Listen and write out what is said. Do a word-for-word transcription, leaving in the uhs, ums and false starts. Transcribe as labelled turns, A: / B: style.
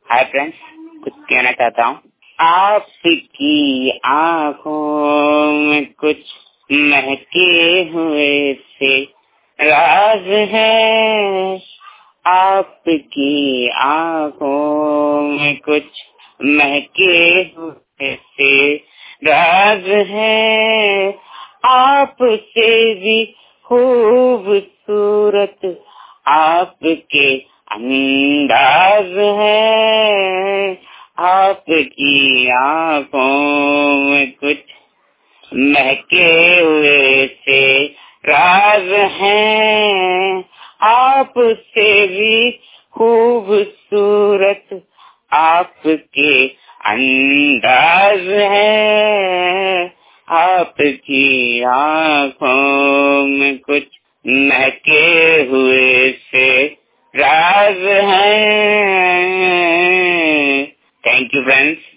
A: Hi friends, कुछ कहना चाहता हूँ। आपकी आंखों में कुछ महके हुए से राज है। आपकी आंखों में कुछ महके हुए से राज है। आपसे भी खूबसूरत आपके अंदाज है। आपकी आंखों में कुछ महके हुए से राज है। आपसे भी खूबसूरत आपके अंदाज है। आपकी आंखों में कुछ महके हुए से राज है। Thank you friends.